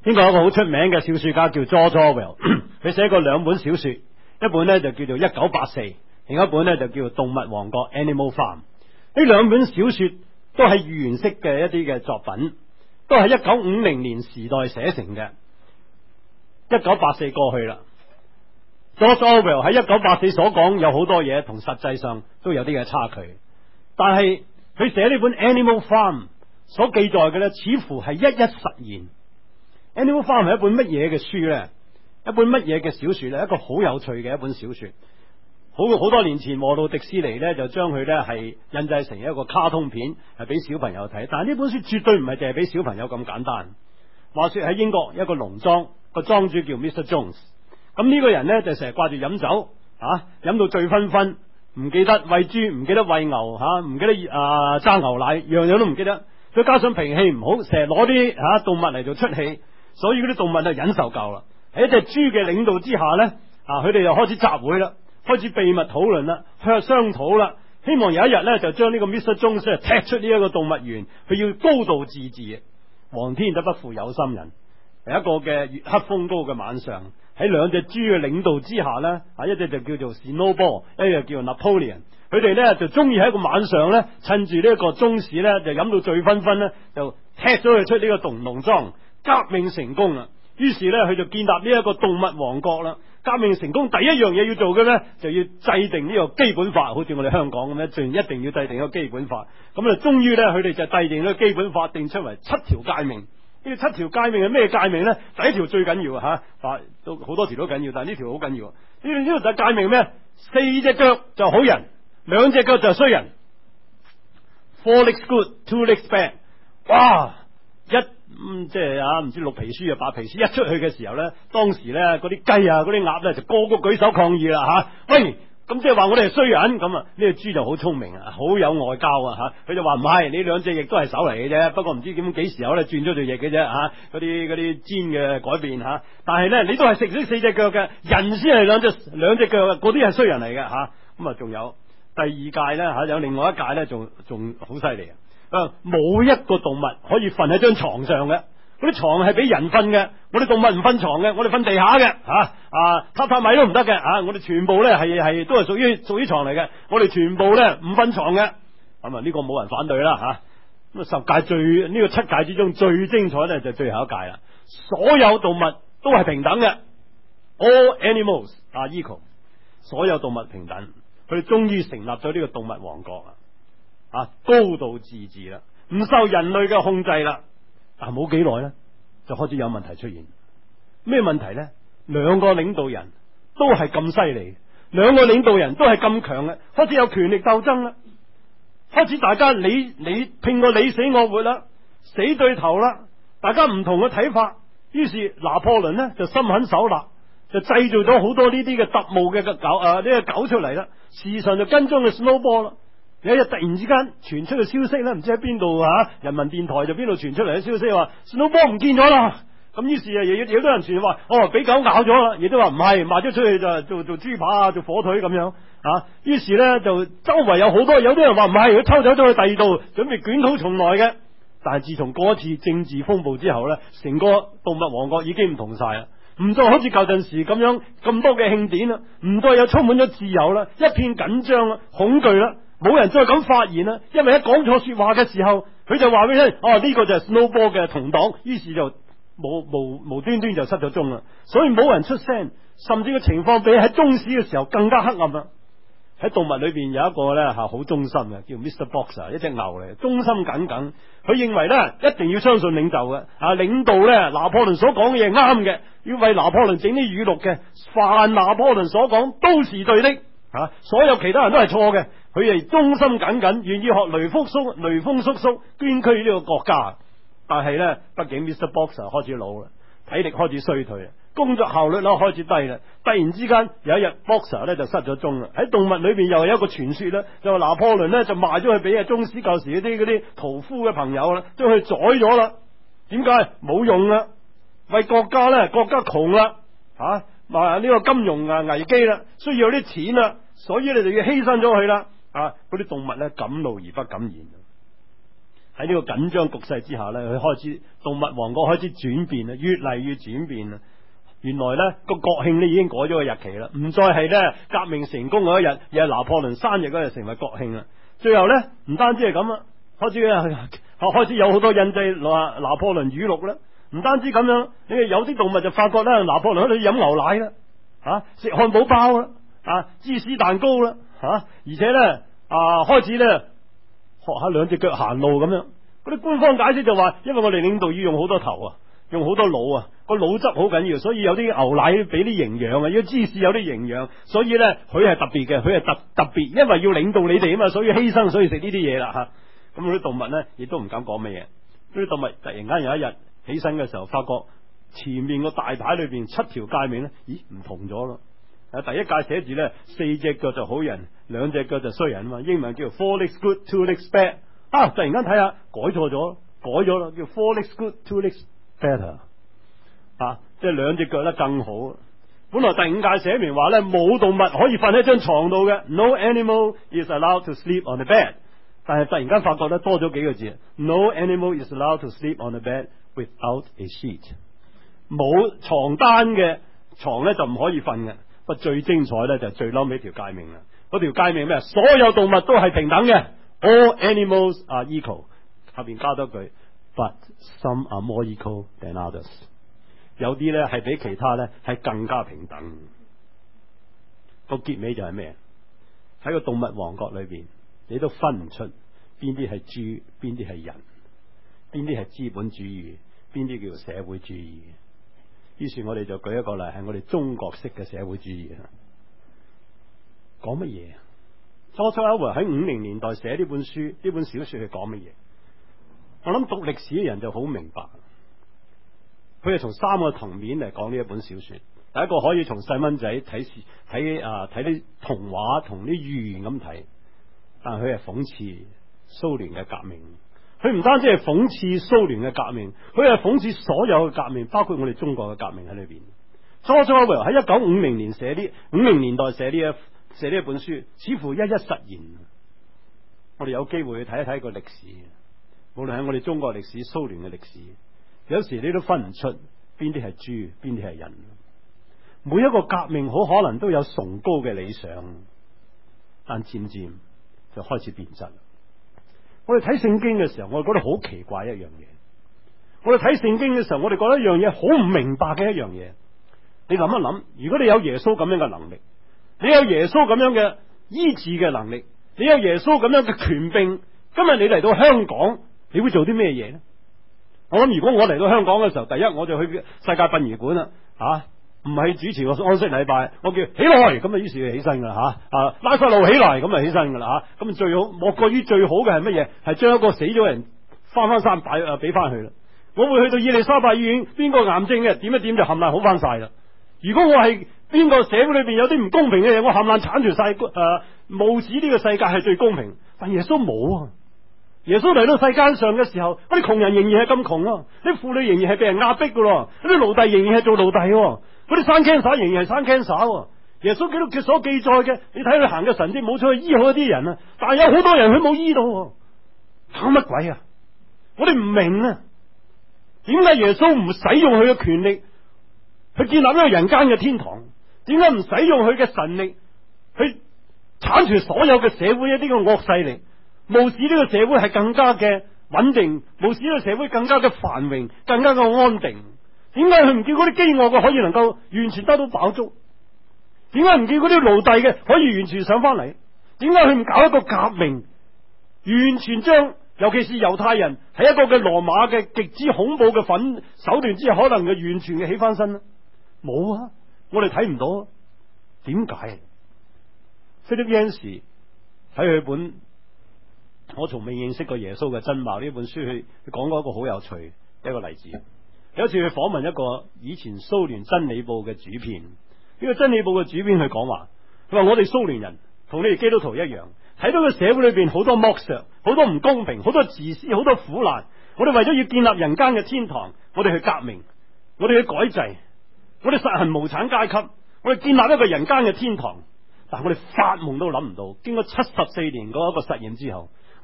英國有一個好出名嘅小說家叫 George Orwell， 佢寫過兩本小說，一本呢就叫做1984，另一本呢就叫做動物王國 Animal Farm。呢兩本小說都係寓言式嘅一啲嘅作品，都係1950年時代寫成嘅。1984過去啦，George Orwell 喺1984所講有好多嘢同實際上都有啲嘅差距，但係佢寫呢本 Animal Farm 所記載嘅呢，似乎係一實現。Animal Farm 係一本乜嘢嘅書呢？一本乜嘢嘅小說呢？一個好有趣嘅一本小說。好多年前，和路迪士尼呢就將佢呢係印製成一個卡通片，係俾小朋友睇。但係呢本書絕對唔係淨係俾小朋友咁簡單。話說喺英國一個農莊，個莊主叫 Mr. Jones。咁呢個人呢就成日掛住飲酒，飲到醉醺醺，唔記得餵豬，唔記得餵牛，唔記得揸牛奶，樣樣都唔記得。再加上脾氣唔好，成日攞啲動物嚟做出氣，所以嗰啲動物就忍受夠啦。喺一隻豬嘅領導之下呢，佢哋又開始集會啦，開始秘密討論啦，商討啦，希望有一日呢，就將呢個 Mr. Jones 踢出呢一個動物園，佢要高度自治。皇天就不負有心人，係一個嘅月黑風高嘅晚上，喺兩隻豬嘅領導之下呢，一隻就叫做 Snowball， 一隻叫做 Napoleon。佢哋呢就中意喺一個晚上呢，趁住呢一個中士呢，就飲到醉醺醺呢，就踢咗佢出呢個農莊，革命成功啦。於是呢，佢就建立呢一個動物王國啦。革命成功第一樣嘢要做嘅呢，就要制定呢個基本法，好似我哋香港咁咧，一定要制定一個基本法。咁啊，終於呢，佢哋就制定咗基本法，定出為7條誡命。呢7條誡命係咩誡命呢？第一條最緊要都好多條都緊要，但係呢條好緊要。呢條就係誡命咩？4隻腳就好人，2隻腳就衰人。4 legs good, 2 legs bad。哇！即係唔知綠皮書白皮書一出去嘅時候呢，當時呢嗰啲雞嗰啲鴨呢，就個個舉手抗議啦喂，咁即係話我哋係衰人咁啊！呢個豬就好聰明啊，好有外交佢就話唔係，你2隻翼都係手嚟嘅啫，不過唔知幾時候呢轉咗對翼嘅啫嗰啲尖嘅改變但係呢，你都係食咗4隻腳嘅人先係兩隻腳嘅，嗰啲係衰人嚟嘅咁啊，仲有第二誡呢有另外一誡呢，仲好犀利冇一個動物可以瞓喺張床上嘅，嗰啲床係俾人瞓嘅，我哋動物唔瞓床嘅，我哋瞓地下嘅榻榻米都唔得嘅我哋全部咧係都係屬於床嚟嘅，我哋全部咧唔瞓床嘅。咁呢個冇人反對啦咁10誡呢個7誡之中最精彩咧就最後一誡啦，所有動物都係平等嘅 ，all animals are equal， 所有動物平等，佢哋終於成立咗呢個動物王國啦。高度自治啦，唔受人類嘅控制啦。但冇幾耐呢，就開始有問題出現。咩問題呢？2個領導人都係咁犀利，2個領導人都係咁強嘅，開始有權力鬥爭啦。開始大家你拼過你死我活啦，死對頭啦，大家唔同嘅睇法。於是拿破崙呢，就心狠手辣，就製造咗好多呢啲嘅特務嘅狗呢個狗出嚟啦。時常就跟蹤嘅 Snowball 啦。有一日突然之間傳出嘅消息咧，唔知喺邊度人民電台就邊度傳出嚟嘅消息話 Snowball 唔見咗啦。咁於是有多人傳話俾狗咬咗啦，亦都話唔係賣咗出去就做豬扒做火腿咁樣於是咧就周圍有好多，有啲人話唔係，佢偷走咗去第二度準備捲土重來嘅。但係自從嗰一次政治風暴之後咧，成個動物王國已經唔同晒啦，唔再好似舊陣時咁樣咁多嘅慶典啦，唔再有充滿咗自由啦，一片緊張啦，恐懼啦。冇人再敢發言啦，因為一講錯說話嘅時候，佢就話俾你聽，呢個就係 Snowball 嘅同黨，於是就無端端就失咗蹤啦。所以冇人出聲，甚至個情況比喺中史嘅時候更加黑暗啦。喺動物裏邊有一個咧好忠心嘅，叫 Mr. Boxer， 一隻牛嚟，忠心耿耿。佢認為咧一定要相信領袖嘅，領導咧拿破崙所講嘅嘢啱嘅，要為拿破崙整啲語錄嘅，凡拿破崙所講都是對的，所有其他人都係錯嘅。佢係忠心耿耿，願意學雷鋒叔叔捐軀呢個國家。但係呢，畢竟 Mr. Boxer 開始老啦，體力開始衰退啦，工作效率開始低啦。突然之間有一日 Boxer 呢就失咗蹤啦。喺動物裏邊又有一個傳說呢，就話拿破崙呢就賣咗去俾中史舊時嗰啲屠夫嘅朋友啦，將佢宰咗啦。點解？冇用啦，為國家呢，國家窮啦呢個金融危機啦，需要啲錢啦，所以你就要犧牲咗佢啦。嗰啲動物呢，敢怒而不敢言。 喺呢個緊張局勢之下咧，佢開始動物王國開始轉變啦，越嚟越轉變啦。原來咧個國慶咧已經改咗個日期啦，唔再係咧革命成功嗰一日，而係拿破崙生日嗰日成為國慶啦。最後咧唔單止係咁啊，開始有好多印製拿破崙語錄啦。唔單止咁樣，你有啲動物就發覺咧拿破崙喺度飲牛奶啦，食漢堡包啦，芝士蛋糕啦，而且咧開始咧學下兩隻腳行路咁樣。嗰啲官方解釋就話，因為我哋領導要用好多頭啊，用好多腦啊，個腦汁好緊要，所以有啲牛奶俾啲營養啊，要芝士有啲營養，所以咧佢係特別嘅，佢係特別，因為要領導你哋啊嘛，所以犧牲，所以食呢啲嘢啦吓。咁嗰啲動物咧亦都唔敢講乜嘢。嗰啲動物突然間有一日起身嘅時候，發覺前面個大牌裏邊7條誡命咧，咦唔同咗咯。第一誡寫住咧4隻腳就好人，2隻腳就衰人啊嘛，英文叫 4 legs good 2 legs bad。突然間睇下改錯咗，改咗啦，叫 4 legs good 2 legs better。即係2隻腳咧更好。本來第5誡寫明話咧冇動物可以瞓喺張床度嘅 ，No animal is allowed to sleep on the bed。但係突然間發覺咧多咗幾個字 ，No animal is allowed to sleep on the bed without a sheet。冇床單嘅床咧就唔可以瞓嘅。不過最精彩咧就係最嬲尾條誡命啦。嗰條誡命咩？所有動物都係平等嘅 ，All animals are equal。下邊加多句 ，But some are more equal than others。有啲咧係比其他咧係更加平等。個結尾就係咩？喺個動物王國裏邊，你都分唔出邊啲係豬，邊啲係人，邊啲係資本主義，邊啲叫社會主義。於是我哋就舉一個例，係我哋中國式嘅社會主義。講乜嘢？George Orwell 喺50年代寫呢本書，呢本小說係講乜嘢？我諗讀歷史嘅人就好明白。佢係從3個層面嚟講呢一本小說。第一個可以從細蚊仔睇啲童話同啲寓言咁睇，但係佢係諷刺蘇聯嘅革命。佢唔單止係諷刺蘇聯嘅革命，佢係諷刺所有嘅革命，包括我哋中國嘅革命喺裏邊。George Orwell喺1950年50年代寫呢一本書，似乎一一實現。我哋有機會去睇一睇個歷史，無論係我哋中國歷史、蘇聯嘅歷史，有時你都分唔出邊啲係豬，邊啲係人。每一個革命好可能都有崇高嘅理想，但漸漸就開始變質。我哋睇聖經嘅時候，我哋覺得好奇怪一樣嘢。我哋睇聖經嘅時候，我哋覺得一樣嘢好唔明白嘅一樣嘢。你諗一諗，如果你有耶穌咁樣嘅能力，你有耶穌咁樣嘅醫治嘅能力，你有耶穌咁樣嘅權柄，今日你嚟到香港，你會做啲咩嘢呢？我諗如果我嚟到香港嘅時候，第一我就去世界殯儀館啦，唔係主持個安息禮拜，我叫起來，咁啊於是就起身噶啦拉撒路起來，咁啊起身噶啦咁最好莫過於最好嘅係乜嘢？係將一個死咗人翻山俾翻去啦。我會去到伊利沙伯醫院，邊個癌症嘅點一點就冚唪唥好翻晒啦。如果我係邊個社會裏邊有啲唔公平嘅嘢，我冚唪唥鏟除晒冒指呢個世界係最公平。但耶穌冇啊！耶穌嚟到世間上嘅時候，嗰啲窮人仍然係咁窮，啲婦女仍然係被人壓迫噶，啲奴隸仍然係做奴隸，嗰啲生 cancer 仍然係生 cancer。耶穌基督佢所記載嘅，你睇佢行嘅神蹟冇錯，去醫好一啲人啊，但係有好多人佢冇醫到，搞乜鬼啊？我哋唔明啊，點解耶穌唔使用佢嘅權力去建立一個人間嘅天堂？點解唔使用佢嘅神力去鏟除所有嘅社會一啲嘅惡勢力，務使呢個社會係更加嘅穩定，務使呢個社會更加嘅繁榮，更加嘅安定？點解佢唔叫嗰啲飢餓嘅可以能夠完全得到飽足？點解唔叫嗰啲奴隸嘅可以完全上翻嚟？點解佢唔搞一個革命，完全將尤其是猶太人喺一個嘅羅馬嘅極之恐怖嘅手段之下，可能嘅完全嘅起翻身呢？冇啊，我哋睇唔到。點解？Philip Yancey喺佢本我從未認識過耶穌嘅真貌呢本書，佢講過一個好有趣一個例子。有一次去訪問一個以前蘇聯真理報嘅主編，呢個真理報嘅主編佢講話，佢話我哋蘇聯人同你哋基督徒一樣，睇到個社會裏邊好多剝削，好多唔公平，好多自私，好多苦難。我哋為咗要建立人間嘅天堂，我哋去革命，我哋去改制，我哋實行無產階級，我哋建立一個人間嘅天堂。但係我哋發夢都諗唔到，經過74年嗰一個實驗之後，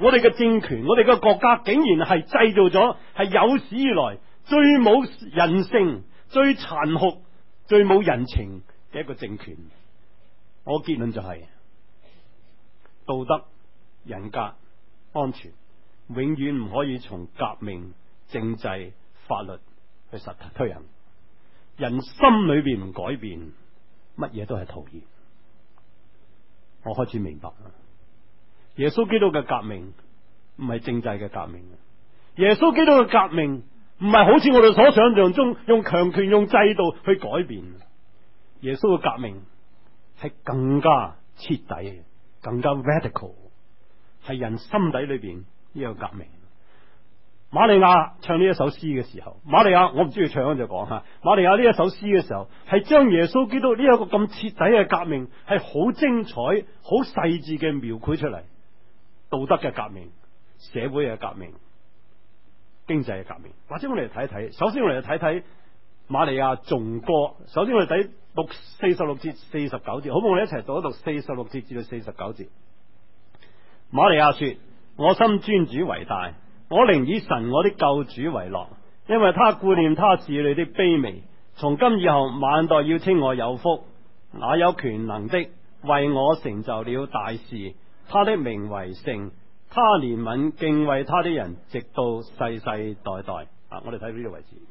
我哋嘅政權，我哋嘅國家竟然係製造咗係有史以來最冇人性、最殘酷、最冇人情嘅一個政權。我結論就係、道德、人格、安全永遠唔可以從革命、政制、法律去實推行。人心裏邊唔改變，乜嘢都係徒然。我開始明白啦，耶穌基督嘅革命唔係政制嘅革命，耶穌基督嘅革命唔係好似我哋所想象中用強權、用制度去改變。耶穌嘅革命係更加徹底、更加 radical， 係人心底裏邊呢個革命。瑪利亞唱呢一首詩嘅時候，瑪利亞我唔知佢唱就講吓，瑪利亞呢一首詩嘅時候係將耶穌基督呢一個咁徹底嘅革命係好精彩、好細緻嘅描繪出嚟。道德嘅革命、社會嘅革命、經濟嘅革命。或者我哋嚟睇睇，首先我哋嚟睇睇瑪利亞頌歌。首先我哋睇讀46節、49節，好唔好？我哋一齊讀一讀46節至到49節。瑪利亞說：我心尊主為大，我靈以神我的救主為樂，因為他顧念他使女的卑微。從今以後，萬代要稱我有福。那有權能的為我成就了大事，他的名為聖，他憐憫敬畏他的人，直到世世代代。我哋睇到呢度為止。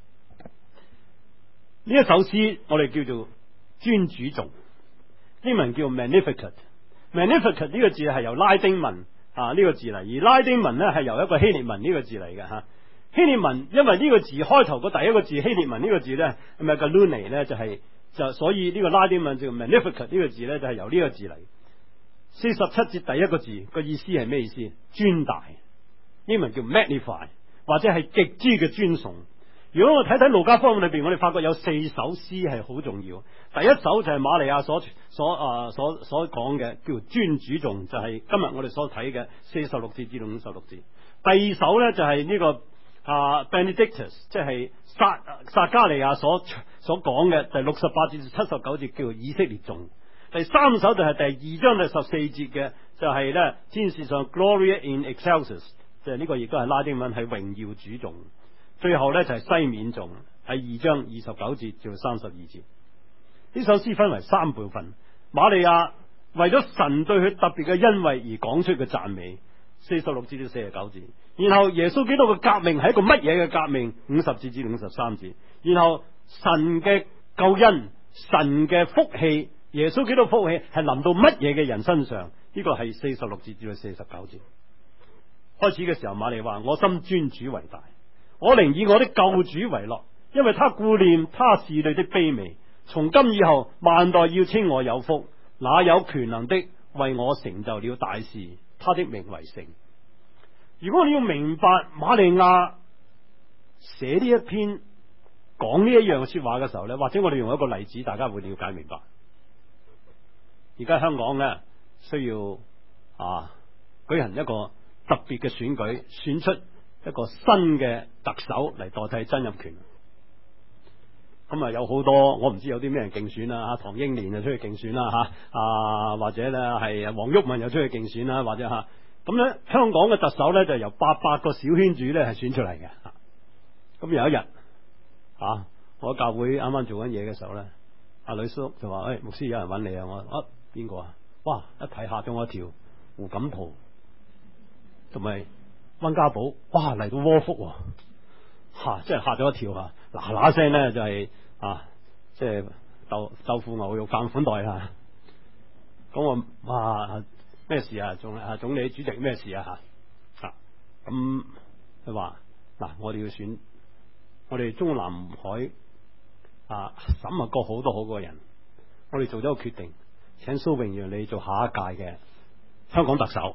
呢一首詩我哋叫做尊主頌，英文叫 Magnificat。Magnificat 呢個字係由拉丁文呢個字嚟，而拉丁文呢係由一個希臘文呢個字嚟嘅吓。希臘文因為呢個字開頭個第一個字希臘文呢個字呢，咪個 Magallune 呢就所以呢個拉丁文叫 Magnificat 呢個字呢，就係由呢個字嚟。47節第一個字個意思係咩意思？尊大，英文叫 magnify， 或者係極之嘅尊崇。如果我睇睇路加福音裏邊，我哋發覺有4首詩係好重要。第一首就係瑪利亞所講嘅，叫尊主頌，就係今日我哋所睇嘅46節至到56節。第二首呢，就係呢個Benedictus， 即係撒加利亞所講嘅第68至79節，叫做以色列頌。第三首就係第2章第14節嘅，就係咧天使上 Gloria in Excelsis， 就係呢個亦都係拉丁文，係榮耀主頌。最後咧就係西面頌，係2章29節至到32節。呢首詩分為3部分。瑪利亞為咗神對佢特別嘅恩惠而講出嘅讚美，46節到49節。然後耶穌基督嘅革命係一個乜嘢嘅革命？50節至53節。然後神嘅救恩、神嘅福氣。耶穌基督福氣係臨到乜嘢嘅人身上？呢個係46節至到49節。開始嘅時候，瑪利亞話：我心尊主為大，我靈以我的救主為樂，因為他顧念他使女的卑微。從今以後，萬代要稱我有福。那有權能的為我成就了大事，他的名為聖。如果你要明白瑪利亞寫呢一篇講呢一樣說話嘅時候呢，或者我哋用一個例子，大家會了解明白。而家香港呢，需要舉行一個特別嘅選舉，選出一個新嘅特首嚟代替曾蔭權。咁有好多我唔知有啲咩人競選啦，唐英年就出去競選啦，或者咧係黃毓民又出去競選啦，或者咁咧香港嘅特首咧就由800個小圈子咧係選出嚟嘅。咁有一日我喺教會啱啱做緊嘢嘅時候咧，阿女叔就話：牧師有人揾你啊！我邊個啊？哇！一睇嚇咗我一跳，胡錦濤同埋溫家寶，哇嚟到窩福，真係嚇咗一跳嗱嗱聲咧就係即係豆腐牛肉飯款待啦。咁我哇咩事啊？總理主席咩事啊？咁佢話嗱，我哋要選我哋中南海審核過好多好個人，我哋做咗個決定，請蘇榮讓你做下一屆嘅香港特首。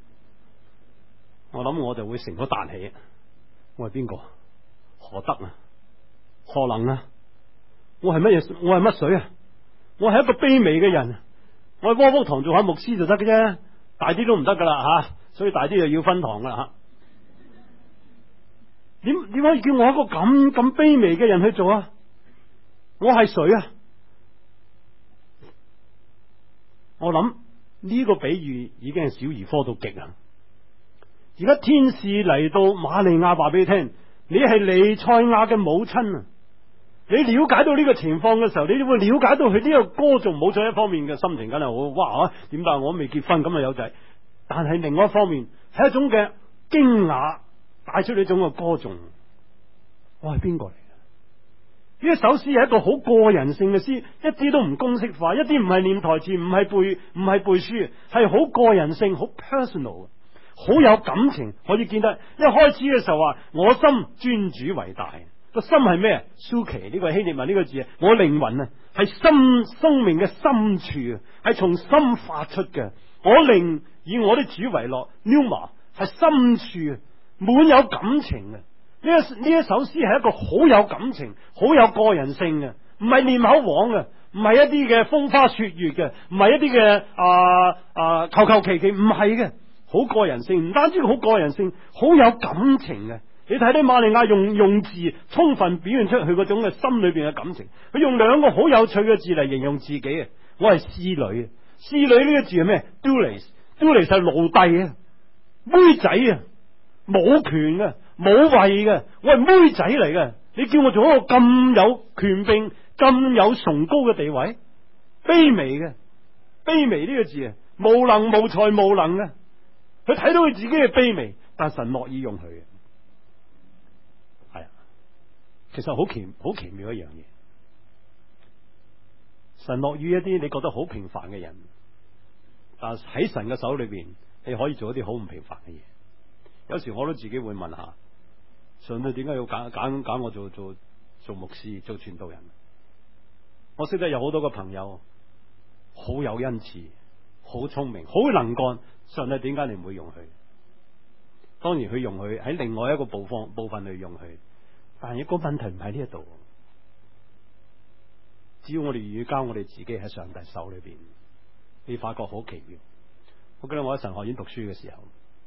我諗我就會成咗彈起。我係邊個？何德啊？何能啊？我係乜嘢？我係乜水啊？我係一個卑微嘅人，我喺窩福堂做下牧師就得嘅啫，大啲都唔得噶啦所以大啲就要分堂噶啦點可以叫我一個咁卑微嘅人去做啊？我係誰啊？我諗呢個比喻已經係小兒科到極啊！ 而家天使嚟到瑪利亞話俾你聽，你係彌賽亞嘅母親啊！你了解到呢個情況嘅時候，你會了解到佢呢個歌頌母親一方面嘅心情，梗係好哇！點解我未結婚咁啊有仔？但係另外一方面係一種嘅驚訝，帶出呢種嘅歌頌。我係邊個嚟？呢一首詩係一個好個人性嘅詩，一啲都唔公式化，一啲唔係念台詞，唔係背書，係好個人性，好 personal， 好有感情。可以見得一開始嘅時候話，我心尊主為大。個心係咩？Suke 呢個希臘文呢個字，我靈魂啊，係生命嘅深處啊，係從心發出嘅。我靈以我的主為樂 ，Pneuma 係深處啊，滿有感情啊。呢一首詩係一個好有感情、好有個人性嘅，唔係念口簧嘅，唔係一啲嘅風花雪月嘅，唔係一啲嘅求求其其，唔係嘅，好個人性。唔單止好個人性，好有感情嘅。你睇啲瑪利亞用字充分表現出佢嗰種嘅心裏邊嘅感情。佢用兩個好有趣嘅字嚟形容自己啊！我係侍女，侍女呢個字係咩？doulos 係奴隸啊，妹仔啊，冇權嘅，冇位嘅，我係妹仔嚟嘅。你叫我做一個咁有權柄、咁有崇高嘅地位，卑微呢個字啊，無能無才無能嘅。佢睇到佢自己嘅卑微，但神樂意用佢嘅。其實好奇妙一樣嘢，神樂於一啲你覺得好平凡嘅人，但喺神嘅手裏邊，你可以做一啲好唔平凡嘅嘢。有時我都自己會問下，上帝點解要揀我做牧師、做傳道人？我識得有好多個朋友，好有恩賜、好聰明、好能幹，上帝點解你唔會用佢？當然佢用佢喺另外一個部分去用佢。但係個問題唔喺呢一度，只要我哋願意交我哋自己喺上帝手裏邊，你發覺好奇妙。我記得我喺神學院讀書嘅時候，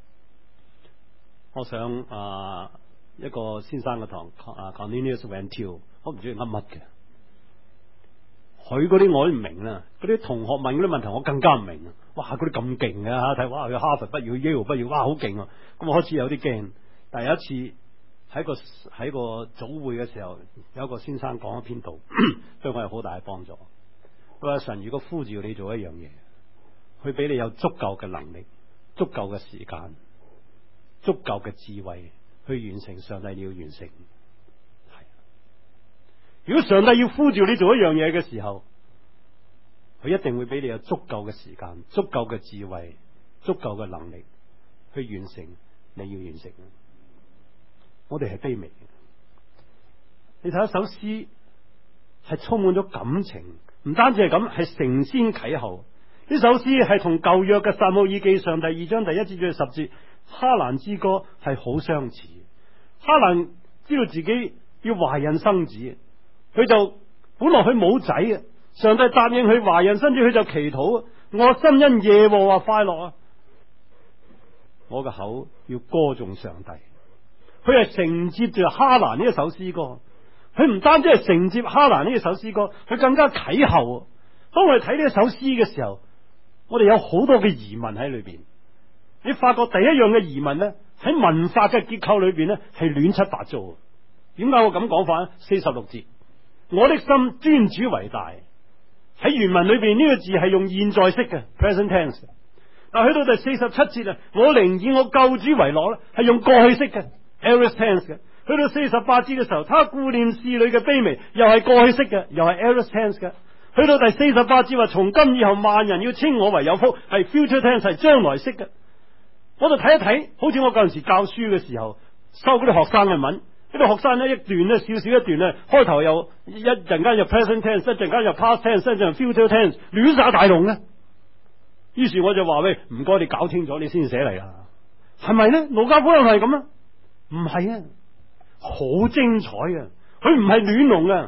我上一個先生嘅堂，Cornelius Van Til，我唔知佢噏乜嘅，佢嗰啲我都唔明啦。嗰啲同學問嗰啲問題，我更加唔明。哇，嗰啲咁勁啊！睇哇，佢哈佛畢業，去 Yale 畢業，哇，好勁啊！咁我開始有啲驚。但係有一次，喺個早會嘅時候，有一個先生講一篇道，對我有好大嘅幫助。佢話神如果呼召你做一樣嘢，佢俾你有足夠嘅能力、足夠嘅時間、足夠嘅智慧去完成上帝要完成。係，如果上帝要呼召你做一樣嘢嘅時候，佢一定會俾你有足夠嘅時間、足夠嘅智慧、足夠嘅能力去完成你要完成。我哋係卑微嘅，你睇一首詩係充滿咗感情，唔單止係咁，係承先啟後。呢首詩係同舊約嘅撒母耳記上第2章第1節至10節哈蘭之歌係好相似。哈蘭知道自己要懷孕生子，佢就本來佢冇仔啊，上帝答應佢懷孕生子，佢就祈禱：我心因耶和華快樂啊！我嘅口要歌頌上帝。佢係承接住哈蘭呢一首詩歌，佢唔單止係承接哈蘭呢一首詩歌，佢更加啟後。當我哋睇呢一首詩嘅時候，我哋有好多嘅疑問喺裏邊。你發覺第一樣嘅疑問呢，喺文法嘅結構裏邊呢，係亂七八糟。點解我咁講法呢？46節，我的心尊主為大。喺原文裏邊呢個字係用現在式嘅 present tense， 但去到第47節啊，我靈以我救主為樂咧，係用過去式嘅aorist tense 嘅。去到48節嘅時候，他顧念侍女嘅卑微，又係過去式嘅，又係 aorist tense 嘅。去到第48節話，從今以後萬人要稱我為有福，係 future tense， 係將來式嘅。我就睇一睇，好似我嗰陣時教書嘅時候，收嗰啲學生嘅文，呢啲學生呢一段呢，少少一段呢，開頭又一陣間又 present tense， 一陣間又 past tense， 一陣間 future tense， 亂晒大龍呢。於是我就話喂，唔該你搞清楚你先寫嚟啦，係咪呢？路加福音係咁啊？唔係啊，好精彩啊！佢唔係亂龍啊。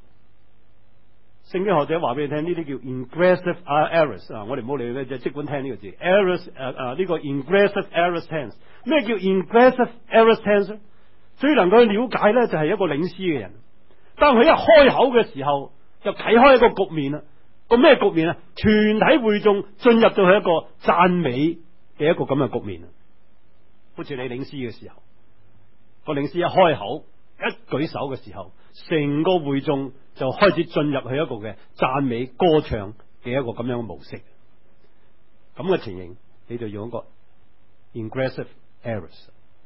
聖經學者話俾你聽，呢啲叫 ingressive aorist 啊，我哋唔好理佢，就即管聽呢個字 aorist 呢個 ingressive aorist tense。咩叫 ingressive aorist tense？ 最能夠去了解咧，就係一個領詩嘅人，當佢一開口嘅時候，就啟開一個局面啦。個咩局面啊？全體會眾進入到去一個讚美嘅一個咁嘅局面。 好似你領詩嘅時候，個領詩一開口一舉手嘅時候，成個會眾就開始進入去一個嘅讚美歌唱嘅一個咁樣嘅模式。咁嘅情形，你就用一個 ingressive aorist，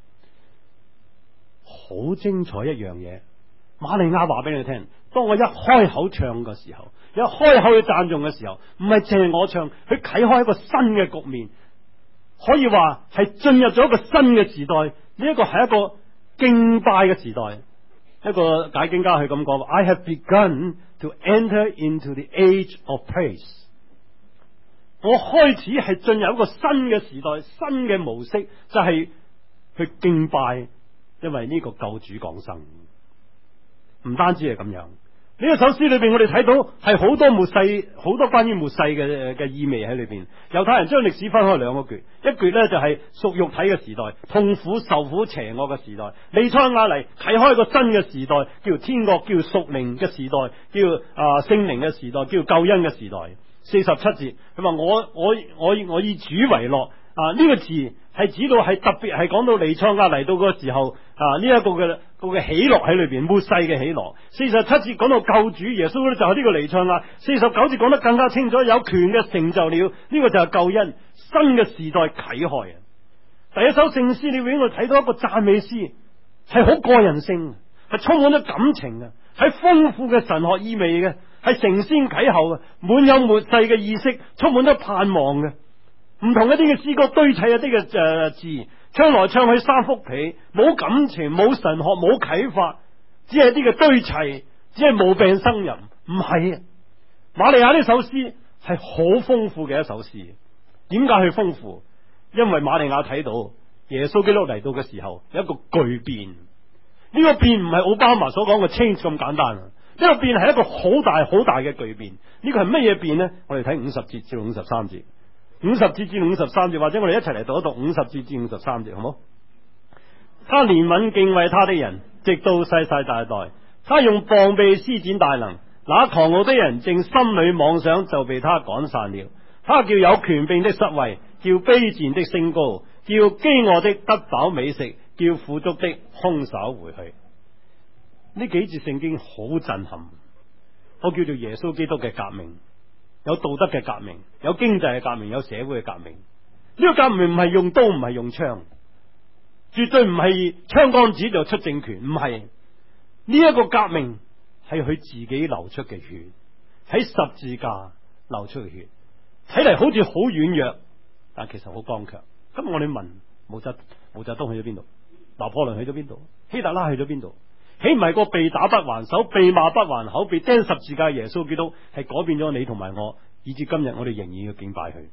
好精彩一樣嘢。瑪利亞話俾你聽，當我一開口唱嘅時候，一開口去讚頌嘅時候，唔係淨係我唱，佢啟開一個新嘅局面，可以話係進入咗一個新嘅時代。呢一個係一個敬拜嘅時代。一個解經家佢咁講 ：I have begun to enter into the age of praise。我開始係進入一個新嘅時代，新嘅模式，就係去敬拜，因為呢個救主降生。唔單止係咁樣，呢個首詩裏邊我哋睇到係好多末世，好多關於末世嘅意味喺裏邊。猶太人將歷史分開兩個橛，一橛呢就係屬肉體嘅時代，痛苦受苦邪惡嘅時代。彌賽亞嚟啟開一個新嘅時代，叫天國，叫屬靈嘅時代，叫聖靈嘅時代，叫救恩嘅時代。47節佢話我以主為樂。呢個字係指到係特別係講到彌賽亞嚟到嗰個時候，呢一個嘅喜樂喺裏邊，末世嘅喜樂。47節講到救主耶穌咧就係呢個彌賽亞。49節講得更加清楚，有權嘅成就了，呢個就係救恩，新嘅時代啟開啊！第一首聖詩裏邊我睇到一個讚美詩，係好個人性，係充滿咗感情嘅，係豐富嘅神學意味嘅，係承先啟後嘅，滿有末世嘅意識，充滿咗盼望嘅。唔同一啲嘅詩歌堆砌一啲嘅字，唱來唱去三幅被，冇感情，冇神學，冇啟發，只係啲嘅堆砌，只係無病呻吟。唔係啊，瑪利亞呢首詩係好豐富嘅一首詩。點解佢豐富？因為瑪利亞睇到耶穌基督嚟到嘅時候有一個巨變。呢個變唔係奧巴馬所講嘅 change 咁簡單啊！呢個變係一個好大好大嘅巨變。呢個係乜嘢變呢？我哋睇50節至53節。50節至53節，或者我哋一齊嚟讀一讀50節至53節，好冇？他憐憫敬畏他的人，直到世世代代。他用膀臂施展大能，那狂傲的人正心裏妄想，就被他趕散了。他叫有權柄的失位，叫卑賤的升高，叫飢餓的得飽美食，叫富足的空手回去。呢幾節聖經好震撼，我叫做耶穌基督嘅革命。有道德嘅革命，有經濟嘅革命，有社會嘅革命。呢個革命唔係用刀，唔係用槍，絕對唔係槍桿子就出政權，唔係。呢一個革命係佢自己流出嘅血，喺十字架流出嘅血，睇嚟好似好軟弱，但其實好剛強。咁我哋問毛澤東去咗邊度？拿破崙去咗邊度？希特拉去咗邊度？豈唔係個被打不還手、被罵不還口、被釘十字架耶穌基督係改變咗你同埋我，以至今日我哋仍然要敬拜佢。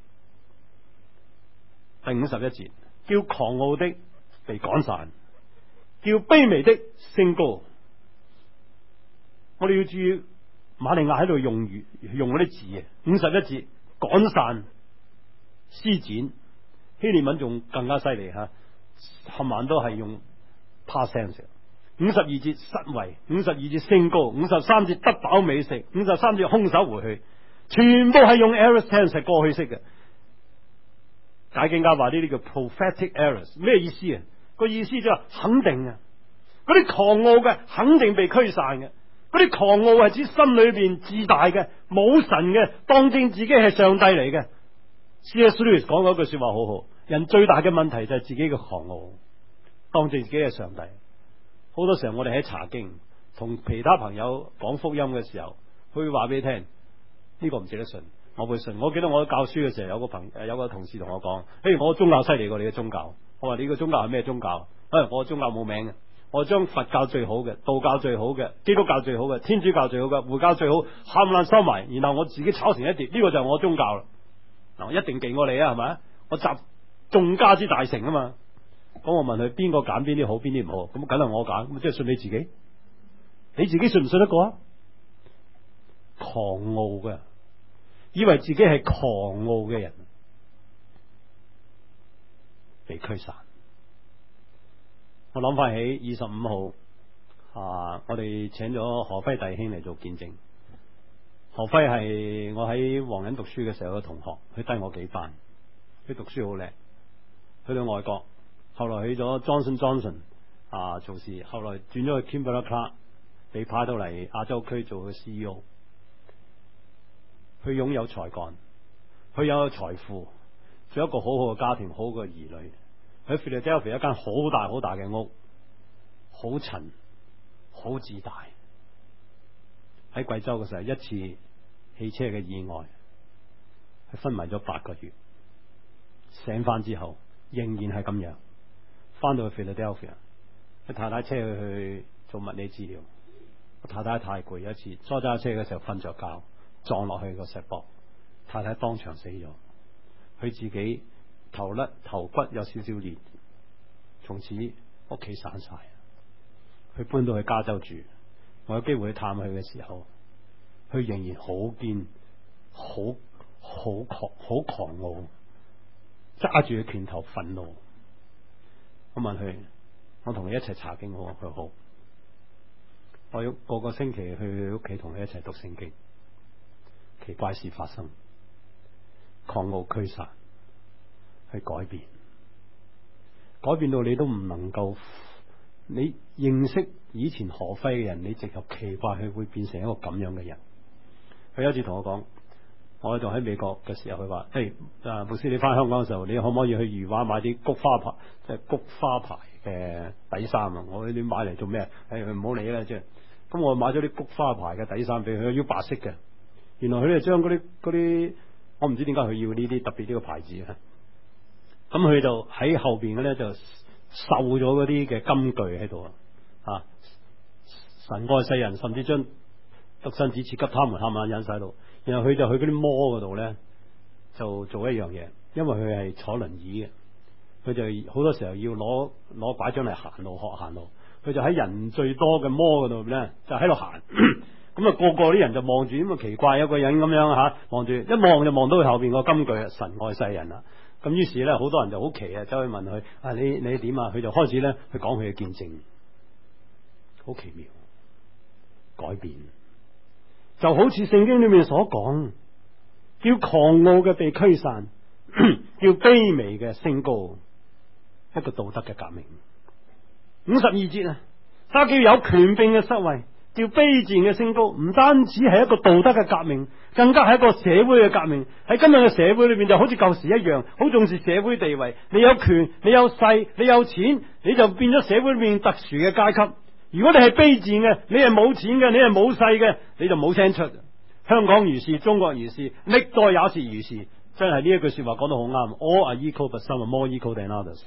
第51節，叫狂傲的被趕散，叫卑微的升高。我哋要注意瑪利亞喺度用嗰啲字啊。51節趕散、施展，希臘文仲更加犀利吓，冚唪唥都係用 past tense。52節失位，52節升高，53節得飽美食，53節空手回去，全部係用 aorist tense 過去式嘅。解經家話呢啲叫 prophetic aorist， 咩意思啊？個意思就係肯定啊，嗰啲狂傲嘅肯定被驅散嘅，嗰啲狂傲係指心裏邊自大嘅冇神嘅，當正自己係上帝嚟嘅。C.S. Lewis 講嗰句說話好好，人最大嘅問題就係自己嘅狂傲，當正自己係上帝。好多時候我哋喺查經同其他朋友講福音嘅時候，佢會話俾你聽呢個唔值得信，我會信。我記得我教書嘅時候，有個同事同我講，我宗教犀利過你嘅宗教。我話你個宗教係咩宗教？我宗教冇名嘅，我將佛教最好嘅、道教最好嘅、基督教最好嘅、天主教最好嘅、回教最好，冚唪唥收埋，然後我自己炒成一碟，呢個就係我宗教啦。嗱，我一定勁過你啊，係咪？我集眾家之大成啊嘛。咁我問佢邊個揀邊啲好，邊啲唔好？咁梗係我揀，咁即係信你自己。你自己信唔信得過啊？狂傲嘅，以為自己係狂傲嘅人，被驅散。我諗翻起25號我哋請咗何輝弟兄嚟做見證。何輝係我喺黃仁讀書嘅時候嘅同學，佢低我幾班，佢讀書好叻，去到外國。 後來去咗 Johnson 做事，後來轉咗去 Kimberly-Clark， 被派到嚟亞洲區做個 CEO。佢擁有才幹，佢有財富，仲有一個好好嘅家庭，好好嘅兒女。喺 Philadelphia 一間好大好大嘅屋，好塵，好自大。喺貴州嘅時候，一次汽車嘅意外，佢昏迷咗8個月，醒翻之後仍然係咁樣。翻到去 Philadelphia， 佢太太車佢去做物理治療，太太太攰，有一次揸車嘅時候瞓着覺，撞落去個石壆，太太當場死咗。佢自己頭骨有少少裂，從此屋企散晒。佢搬到去加州住，我有機會去探佢嘅時候，佢仍然好堅，好狂傲，揸住佢拳頭憤怒。我問佢，我同你一齊查經好？佢好。我要個個星期去佢屋企同佢一齊讀聖經。奇怪事發生，狂傲驅散，去改變到你都唔能夠。你認識以前何輝嘅人，你直頭奇怪佢會變成一個咁樣嘅人。佢有一次同我講，我仲喺美國嘅時候，佢話：牧師，你翻香港嘅時候，你可唔可以去裕華買啲菊花牌，即係菊花牌嘅底衫啊？我話你買嚟做咩？唔好理啦，即係。咁我買咗啲菊花牌嘅底衫俾佢，要白色嘅。原來佢哋將嗰啲，我唔知點解佢要呢啲特別呢個牌子啊。咁佢就喺後邊嘅咧就繡咗嗰啲嘅金句喺度啊！神愛世人，甚至將獨生子賜給他們，喊下印晒喺度。然後佢就去嗰啲摩嗰度咧，就做一樣嘢，因為佢係坐輪椅嘅，佢就好多時候要攞拐杖嚟行路學行路。佢就喺人最多嘅摩嗰度咧，就喺度行。咁啊，個啲人就望住，咁啊奇怪，有個人咁樣望住，一望就望到佢後邊個金句，神愛世人啦。咁於是咧，好多人就好奇啊，走去問佢：你點啊？佢就開始咧去講佢嘅見證，好奇妙，改變，就好似聖經裏面所講，叫狂傲嘅被驅散，叫卑微嘅升高，一個道德嘅革命。52節啊，他叫有權柄嘅失位，叫卑賤嘅升高，唔單止係一個道德嘅革命，更加係一個社會嘅革命。喺今日嘅社會裏邊，就好似舊時一樣，好重視社會地位。你有權，你有勢，你有錢，你就變咗社會裏面特殊嘅階級。如果你係卑賤嘅，你係冇錢嘅，你係冇勢嘅，你就冇聲出。香港如是，中國如是，歷代也是如是。真係呢一句說話講得好啱。All are equal, but some are more equal than others。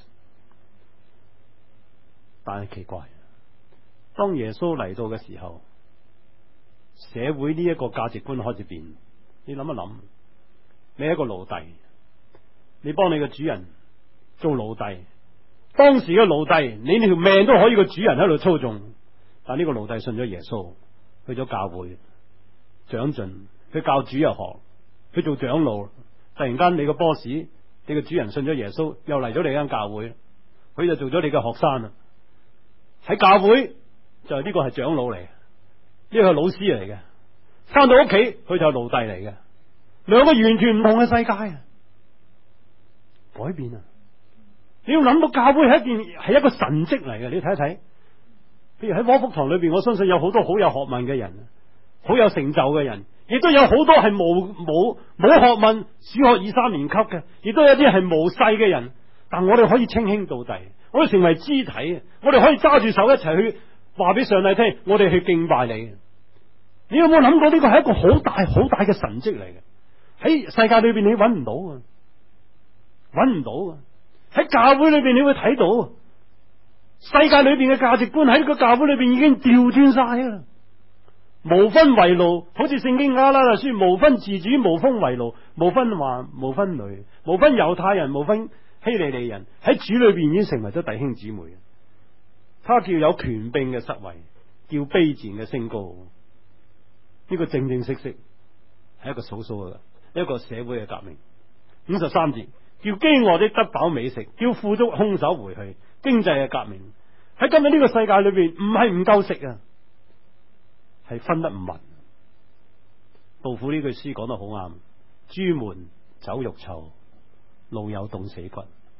但係奇怪，當耶穌嚟到嘅時候，社會呢一個價值觀開始變。你諗一諗，你係一個奴隸，你幫你嘅主人做奴隸。當時嘅奴隸，你條命都可以個主人喺度操縱。但呢個奴隸信咗耶穌，去咗教會長進，佢教主日學，佢做長老。突然間你個 boss， 你個主人信咗耶穌，又嚟咗你間教會，佢就做咗你嘅學生啦。喺教會就呢個係長老嚟，呢個係老師嚟嘅。翻到屋企佢就係奴隸嚟嘅，兩個完全唔同嘅世界啊！改變啊！你要諗到教會係一個神蹟嚟嘅，你睇一睇。譬如喺窩福堂裏邊，我相信有好多好有學問嘅人，好有成就嘅人，亦都有好多係冇學問，小學2、3年級嘅，亦都有啲係無勢嘅人。但我哋可以稱兄道弟，我哋成為肢體，我哋可以揸住手一齊去話俾上帝聽，我哋去敬拜你。你有冇諗過呢個係一個好大好大嘅神蹟嚟嘅？喺世界裏邊你揾唔到啊，揾唔到啊！喺教會裏邊你會睇到，世界裏邊嘅價值觀喺呢個教會裏邊已經調轉晒啦。無分為奴，好似聖經亞拉勒書，無分自主，無分為奴，無分男，無分女，無分猶太人，無分希利尼人，喺主裏邊已經成為咗弟兄姊妹。他叫有權柄嘅失位，叫卑賤嘅升高。呢個正正式式係一個數數嘅一個社會嘅革命。53節，叫飢餓的得飽美食，叫富足空手回去。經濟嘅革命喺今日呢個世界裏邊，唔係唔夠食啊，係分得唔勻。杜甫呢句詩講得好啱：朱門酒肉臭，路有凍死骨。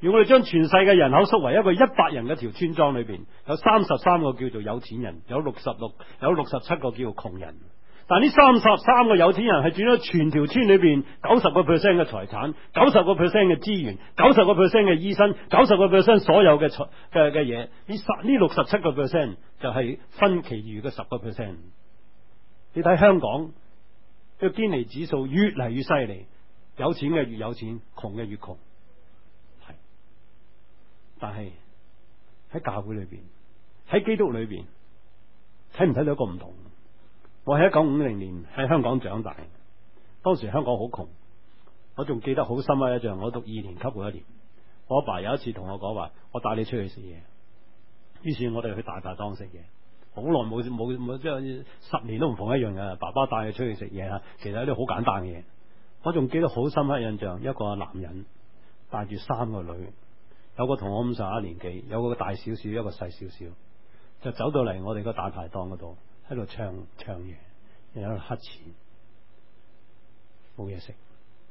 如果我哋將全世界人口縮為一個100人嘅條村莊裏邊，有33個叫做有錢人，有67個叫做窮人。但呢33個有錢人係佔咗全條村裏邊90% 嘅財產、90% 嘅資源、90% 嘅醫生、90% 所有嘅嘢。呢67% 就係分其餘嘅10%。你睇香港呢個堅尼指數越嚟越犀利，有錢嘅越有錢，窮嘅越窮。係，但係喺教會裏邊，喺基督裏邊，睇唔睇到一個唔同？我喺1950年喺香港長大，當時香港好窮，我仲記得好深刻一樣。我讀2年級嗰一年，我阿爸有一次同我講話，我帶你出去食嘢。於是我哋去大排檔食嘢，好耐冇即係10年都唔逢一樣嘅。爸爸帶你出去食嘢啊，其實有啲好簡單嘅嘢。我仲記得好深刻印象，一個男人帶住3個女，有個同我咁上下年紀，有個大少少，一個細少少，就走到嚟我哋個大排檔嗰度。喺度唱嘢，又喺度乞錢，冇嘢食。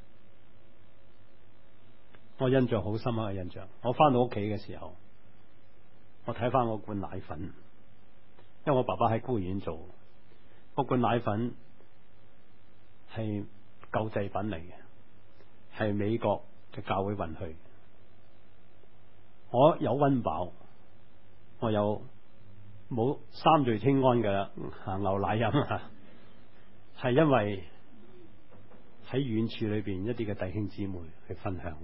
我印象好深刻嘅印象。我翻到屋企嘅時候，我睇翻我罐奶粉，因為我爸爸喺孤兒院做，嗰罐奶粉係救濟品嚟嘅，係美國嘅教會運去。我有溫飽，我有冇三聚氰胺嘅牛奶飲啊，係因為喺遠處裏邊一啲嘅弟兄姊妹去分享。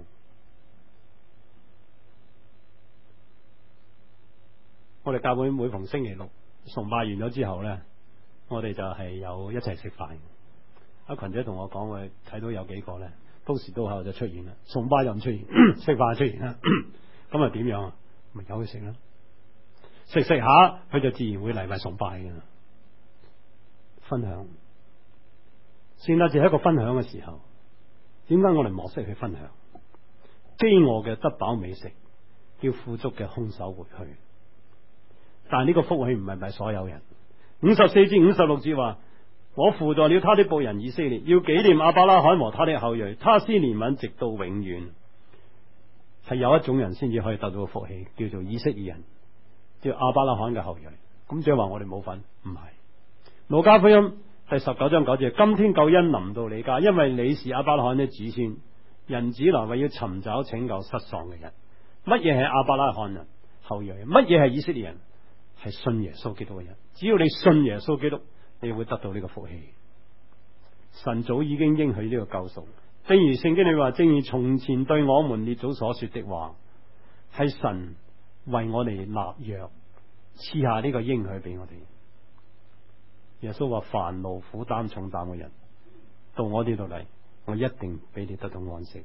我哋教會每逢星期六崇拜完咗之後咧，我哋就係有一齊食飯。阿群姐同我講，我哋睇到有幾個咧，到時到後就出現啦，崇拜又唔出現，食飯出現啦，咁啊點樣啊？咪由佢食啦。食下佢就自然會嚟埋崇拜嘅。分享聖誕節係一個分享嘅時候，點解我哋莫識去分享？飢餓嘅得飽美食，叫富足嘅空手回去。但係呢個福氣唔係咪所有人。54至56節話，我扶助了他的僕人以色列，要紀念亞伯拉罕和他的後裔，他施憐憫直到永遠。係有一種人先至可以得到福氣，叫做以色列人，叫亞伯拉罕嘅後裔。咁即係話我哋冇份？唔係。路加福音第19章9節，今天救恩臨到你家，因為你是亞伯拉罕的子孫。人子來為要尋找拯救失喪嘅人。乜嘢係亞伯拉罕人後裔？乜嘢係以色列人？係信耶穌基督嘅人。只要你信耶穌基督，你會得到呢個福氣。神早已經應許呢個救贖，正如聖經裏話，正如從前對我們列祖所說的話，係神為我哋立約，賜下呢個應許俾我哋。耶穌話：凡勞苦擔重擔嘅人，到我呢度嚟，我一定俾你得到安息。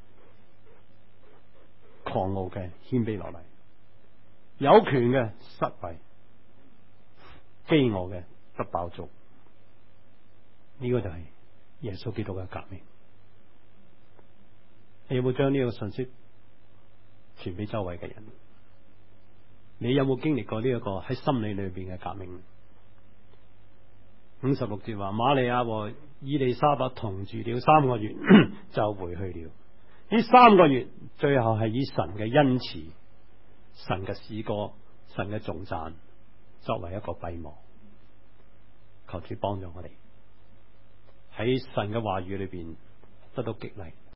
狂傲嘅謙卑落嚟，有權嘅失位，飢餓嘅得飽足。呢個就係耶穌基督嘅革命。你有冇將呢個信息傳俾周圍嘅人？你有冇經歷過呢一個喺心理裏邊嘅革命？56節話，瑪利亞和以利沙伯同住了3個月就回去了。呢3個月最後係以神嘅恩慈、神嘅詩歌、神嘅頌讚作為一個閉幕。求主幫助我哋喺神嘅話語裏邊得到激勵。